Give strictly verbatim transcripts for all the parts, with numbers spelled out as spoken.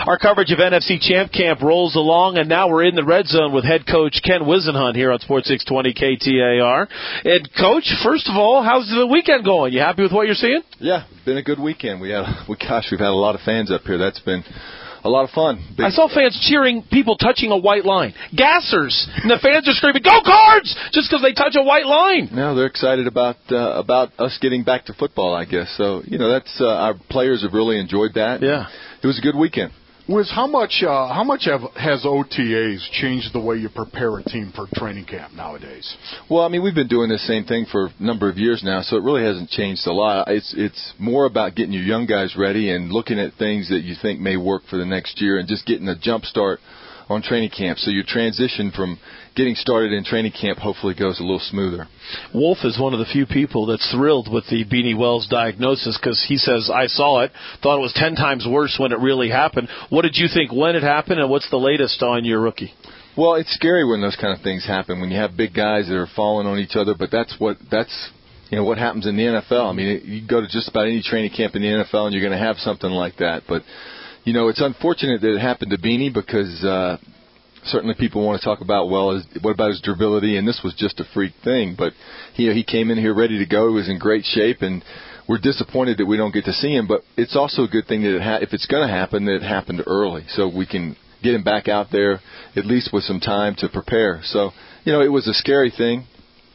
Our coverage of N F C Champ Camp rolls along, and now we're in the red zone with head coach Ken Whisenhunt here on Sports six twenty K T A R. And, Coach, first of all, how's the weekend going? You happy with what you're seeing? Yeah, been a good weekend. We had, we, gosh, we've had a lot of fans up here. That's been a lot of fun. Big, I saw fans cheering people touching a white line. Gassers. And the fans are screaming, "Go Cards!" just because they touch a white line. No, they're excited about uh, about us getting back to football, I guess. So, you know, that's uh, our players have really enjoyed that. Yeah. It was a good weekend. Wiz, how much uh, how much have, has O T As changed the way you prepare a team for training camp nowadays? Well, I mean, we've been doing the same thing for a number of years now, so it really hasn't changed a lot. It's it's more about getting your young guys ready and looking at things that you think may work for the next year and just getting a jump start on training camp. So your transition from getting started in training camp hopefully goes a little smoother. Wolf is one of the few people that's thrilled with the Beanie Wells diagnosis because he says, I saw it, thought it was ten times worse when it really happened. What did you think when it happened, and what's the latest on your rookie? Well, it's scary when those kind of things happen, when you have big guys that are falling on each other, but that's what that's you know what happens in the N F L. I mean, you go to just about any training camp in the N F L and you're going to have something like that. But, you know, it's unfortunate that it happened to Beanie because uh, certainly people want to talk about, well, his, what about his durability? And this was just a freak thing. But you know, he came in here ready to go. He was in great shape, and we're disappointed that we don't get to see him. But it's also a good thing that it ha- if it's going to happen, that it happened early, so we can get him back out there at least with some time to prepare. So, you know, it was a scary thing.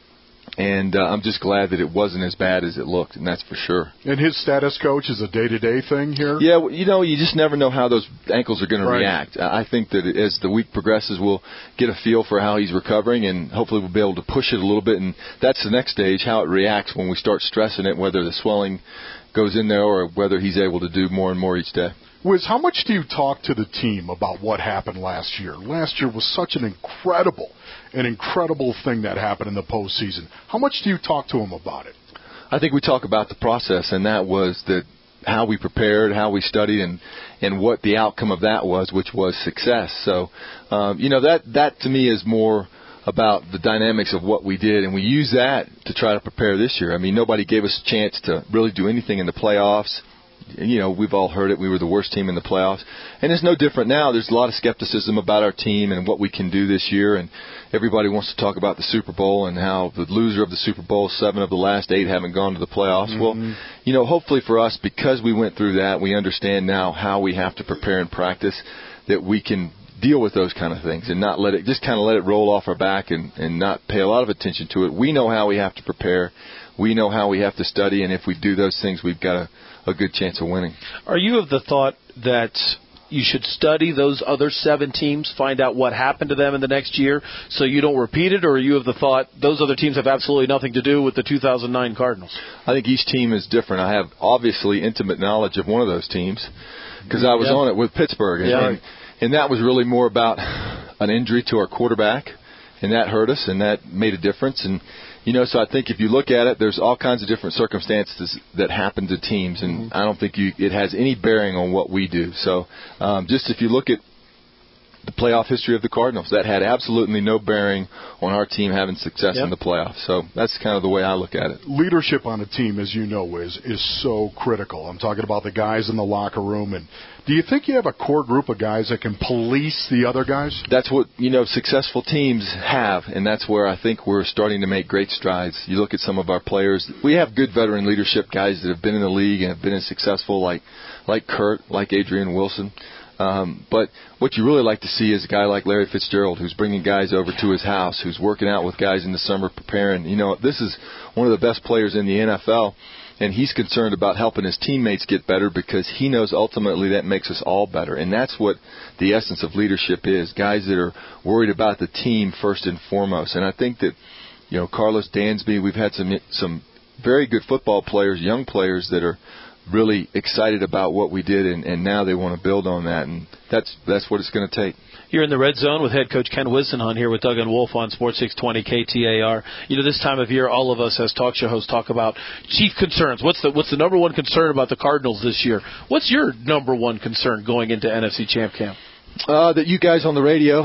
And uh, I'm just glad that it wasn't as bad as it looked, and that's for sure. And his status, Coach, is a day-to-day thing here? Yeah, well, you know, you just never know how those ankles are going right. to react. I think that as the week progresses, we'll get a feel for how he's recovering, and hopefully we'll be able to push it a little bit. And that's the next stage, how it reacts when we start stressing it, whether the swelling goes in there or whether he's able to do more and more each day. Wiz, how much do you talk to the team about what happened last year? Last year was such an incredible, an incredible thing that happened in the postseason. How much do you talk to them about it? I think we talk about the process, and that was that how we prepared, how we studied, and, and what the outcome of that was, which was success. So, um, you know, that, that to me is more about the dynamics of what we did, and we use that to try to prepare this year. I mean, nobody gave us a chance to really do anything in the playoffs. You know, we've all heard it. We were the worst team in the playoffs. And it's no different now. There's a lot of skepticism about our team and what we can do this year. And everybody wants to talk about the Super Bowl and how the loser of the Super Bowl, seven of the last eight haven't gone to the playoffs. Mm-hmm. Well, you know, hopefully for us, because we went through that, we understand now how we have to prepare and practice, that we can deal with those kind of things and not let it, just kind of let it roll off our back and, and not pay a lot of attention to it. We know how we have to prepare. We know how we have to study. And if we do those things, we've got a a good chance of winning. Are you of the thought that you should study those other seven teams, find out what happened to them in the next year so you don't repeat it, or are you of the thought those other teams have absolutely nothing to do with the two thousand nine Cardinals? I think each team is different. I have obviously intimate knowledge of one of those teams because I was yeah. on it with Pittsburgh. And, yeah. and, and that was really more about an injury to our quarterback, and that hurt us, and that made a difference. And You know, so I think if you look at it, there's all kinds of different circumstances that happen to teams, and mm-hmm. I don't think you, it has any bearing on what we do. So um, just if you look at the playoff history of the Cardinals, that had absolutely no bearing on our team having success yep. in the playoffs. So that's kind of the way I look at it. Leadership on a team, as you know, is is so critical. I'm talking about the guys in the locker room. And do you think you have a core group of guys that can police the other guys? That's what, you know, successful teams have, and that's where I think we're starting to make great strides. You look at some of our players. We have good veteran leadership guys that have been in the league and have been as successful, like like Kurt, like Adrian Wilson. Um, but what you really like to see is a guy like Larry Fitzgerald, who's bringing guys over to his house, who's working out with guys in the summer preparing. You know, this is one of the best players in the N F L, and he's concerned about helping his teammates get better because he knows ultimately that makes us all better. And that's what the essence of leadership is, guys that are worried about the team first and foremost. And I think that, you know, Carlos Dansby, we've had some some very good football players, young players that are really excited about what we did, and, and now they want to build on that, and that's that's what it's going to take. You're in the red zone with head coach Ken Whisenhunt here with Doug and Wolf on Sports six twenty K T A R. You know, this time of year, all of us as talk show hosts talk about chief concerns. What's the what's the number one concern about the Cardinals this year? What's your number one concern going into N F C Champ Camp? Uh, that you guys on the radio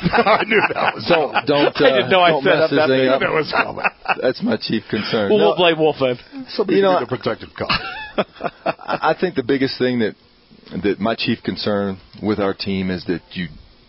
I knew that was don't don't uh, I didn't know I don't set mess up that thing thing. up. That was coming. That's my chief concern. Well, no, we'll blame Wolf then. Somebody you know, need a protective cover. I think the biggest thing that that my chief concern with our team is that you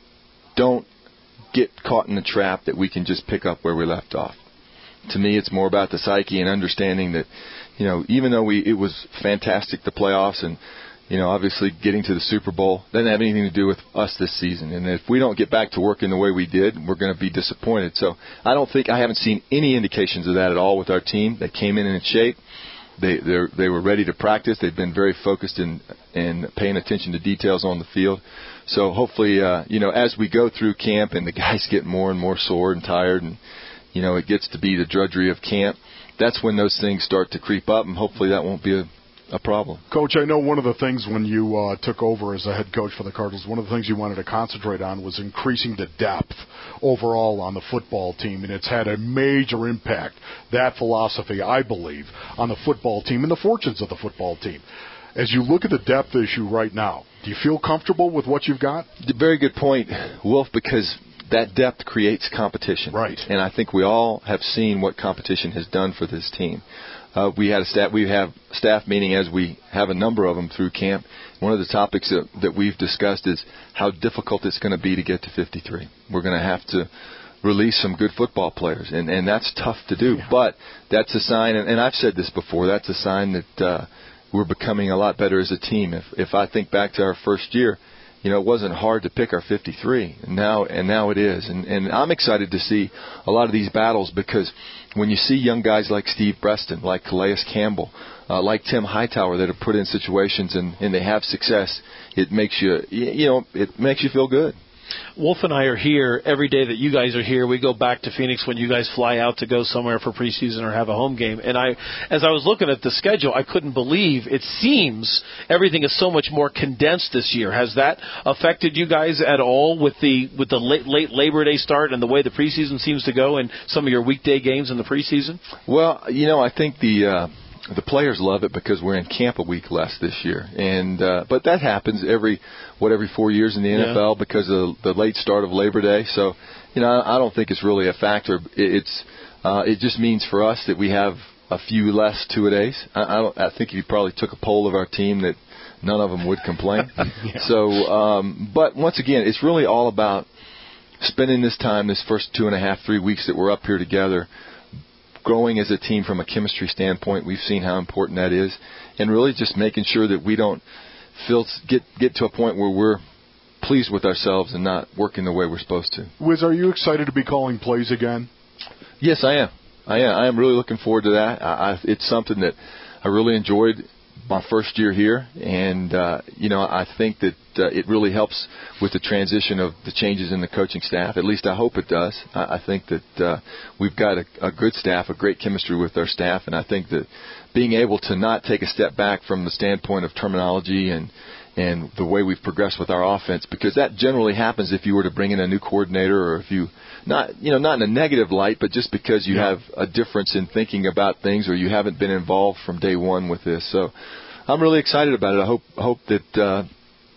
don't get caught in the trap that we can just pick up where we left off. To me, it's more about the psyche and understanding that, you know, even though we it was fantastic, the playoffs, and, you know, obviously getting to the Super Bowl doesn't have anything to do with us this season. And if we don't get back to working the way we did, we're going to be disappointed. So I don't think I haven't seen any indications of that at all with our team. They came in in shape. They they were ready to practice. They've been very focused in in paying attention to details on the field. So hopefully, uh, you know, as we go through camp and the guys get more and more sore and tired, and you know, it gets to be the drudgery of camp, that's when those things start to creep up, and hopefully that won't be a a problem. Coach, I know one of the things when you uh, took over as a head coach for the Cardinals, one of the things you wanted to concentrate on was increasing the depth overall on the football team, and it's had a major impact, that philosophy, I believe, on the football team and the fortunes of the football team. As you look at the depth issue right now, do you feel comfortable with what you've got? Very good point, Wolf, because that depth creates competition. Right. And I think we all have seen what competition has done for this team. Uh, we had a staff. We have staff meeting as we have a number of them through camp. One of the topics that, that we've discussed is how difficult it's going to be to get to fifty-three. We're going to have to release some good football players, and, and that's tough to do. Yeah. But that's a sign, and, and I've said this before. That's a sign that uh, we're becoming a lot better as a team. If if I think back to our first year, you know, it wasn't hard to pick our fifty-three, and now and now it is. And, and I'm excited to see a lot of these battles, because when you see young guys like Steve Preston, like Calais Campbell, uh, like Tim Hightower that are put in situations and, and they have success, it makes you, you know, it makes you feel good. Wolf and I are here every day that you guys are here. We go back to Phoenix when you guys fly out to go somewhere for preseason or have a home game. And I, as I was looking at the schedule, I couldn't believe it seems everything is so much more condensed this year. Has that affected you guys at all with the with the late, late Labor Day start and the way the preseason seems to go and some of your weekday games in the preseason? Well, you know, I think the uh, the players love it because we're in camp a week less this year, and uh, but that happens every what every four years in the N F L yeah. because of the late start of Labor Day. So, you know, I don't think it's really a factor. It's uh, it just means for us that we have a few less two-a-days. I, I, don't, I think if you probably took a poll of our team, that none of them would complain. yeah. So, um, but once again, it's really all about spending this time, this first two and a half, three weeks that we're up here together, growing as a team from a chemistry standpoint. We've seen how important that is, and really just making sure that we don't feel get get to a point where we're pleased with ourselves and not working the way we're supposed to. Wiz, are you excited to be calling plays again? Yes, I am. I am. I am really looking forward to that. I, I, it's something that I really enjoyed my first year here, and uh, you know, I think that uh, it really helps with the transition of the changes in the coaching staff. At least I hope it does. I, I think that uh, we've got a, a good staff, a great chemistry with our staff, and I think that being able to not take a step back from the standpoint of terminology and and the way we've progressed with our offense, because that generally happens if you were to bring in a new coordinator, or if you not you know not in a negative light, but just because you yeah. have a difference in thinking about things, or you haven't been involved from day one with this. So I'm really excited about it. I hope hope that uh,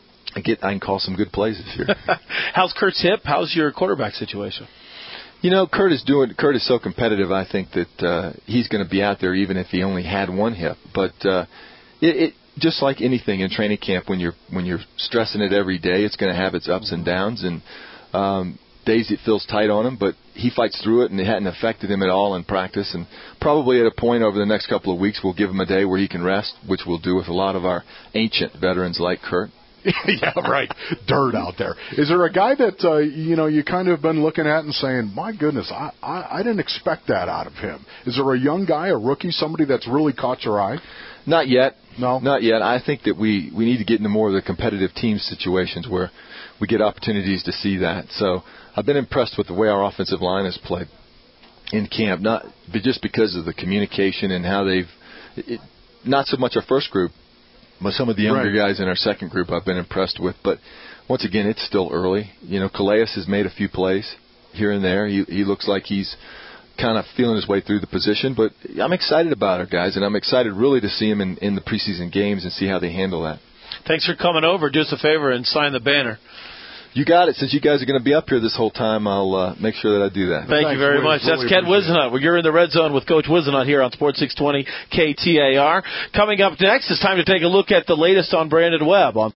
I get I can call some good plays this year. How's Kurt's hip? How's your quarterback situation? You know, Kurt is doing. Kurt is so competitive. I think that uh, he's going to be out there even if he only had one hip. But uh, it, it just like anything in training camp, when you're when you're stressing it every day, it's going to have its ups and downs, and um, days it feels tight on him. But he fights through it, and it hadn't affected him at all in practice. And probably at a point over the next couple of weeks, we'll give him a day where he can rest, which we'll do with a lot of our ancient veterans like Kurt. yeah, right. Dirt out there. Is there a guy that uh, you know you kind of been looking at and saying, "My goodness, I, I I didn't expect that out of him"? Is there a young guy, a rookie, somebody that's really caught your eye? Not yet. No, not yet. I think that we we need to get into more of the competitive team situations where we get opportunities to see that. So I've been impressed with the way our offensive line has played in camp, not but just because of the communication and how they've it, not so much our first group. But some of the younger right. guys in our second group I've been impressed with. But once again, it's still early. You know, Calais has made a few plays here and there. He he looks like he's kind of feeling his way through the position. But I'm excited about our guys, and I'm excited really to see him in, in the preseason games and see how they handle that. Thanks for coming over. Do us a favor and sign the banner. You got it. Since you guys are going to be up here this whole time, I'll uh, make sure that I do that. Thank Thanks, you very really, much. really That's Ken Whisenhunt. Well, you're in the Red Zone with Coach Whisenhunt here on Sports six twenty K T A R. Coming up next, it's time to take a look at the latest on Brandon Webb on